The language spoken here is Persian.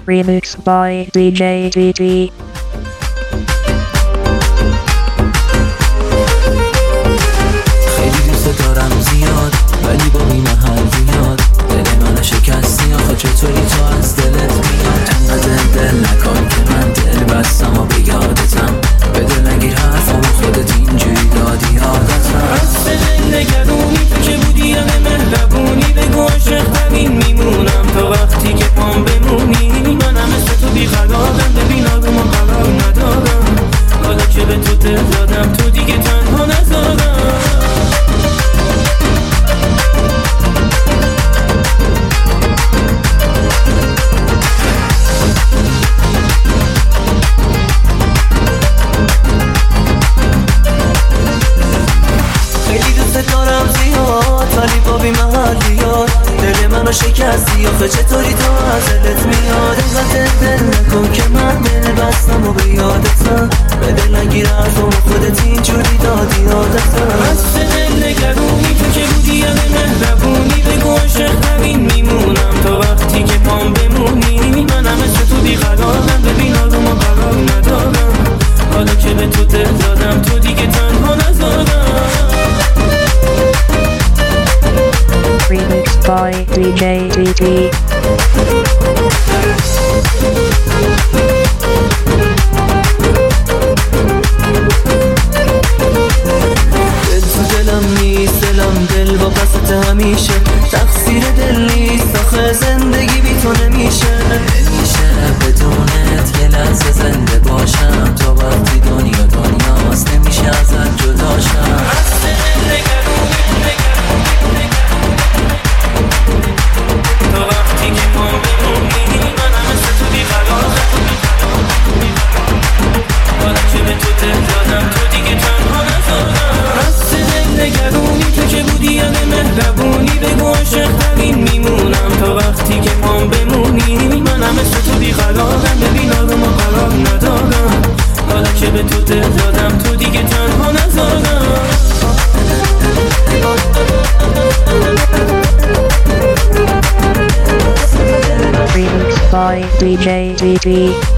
Remix by DJ DT. خیلی دوست دارم زیاد ولی با بی محل زیاد دل من شکستی آخه چطوری تو از دلت میاد انقدر دل نکن که من دل بستم و به یادتم به دل نگیر حرفم خودت اینجوری دادی عادتم از دل نگرونی تو که بودی یعنی مهربونی بگو عاشق ترین میمونم تا وقتی که پام بمونی منم مثل تو بیقرارم ببین آروم و قرار ندارم حالا که به تو دل دادم تو دیگه تنها نذارم خیلی دوست دارم زیاد ولی با بی محلیات دل منو شکستی آخه چطوری تو از دلت میاد اینقدر دل نکن که من دل بستم و به یادتم به دل نگیر حرفم خودت اینجوری دادی عادتم از دل نگرونی تو که بودی یعنی مهربونی بگو عاشق ترین میمونم تا وقتی که پام بمونی منم مثل تو بیقرارم ببین آروم و قرار ندارم حالا که به تو دل دادم تو دیگه تنها نذارم Remix by DJ DT. دل تو دلم نیست دلم دل با پست همیشه تقصیر دل نیست آخه زندگی بی تو نمیشه بدونت یه لحظه زنده باشم تا وقتی دنیا دنیاست نمیشه ازت جداشم تا وقتی که پام بمونی منم مثل تو بیقرارم حالا که به تو دل دادم تو دیگه تنها نذارم راست دل نگرونی تو که بودی یعنی مهربونی بگو عاشق ترین میمونم تا وقتی که پام بمونی منم مثل تو بیقرارم ببین آروم و قرار ندارم حالا که به تو دل دادم تو دیگه تنها نذارم Remix by DJ DT.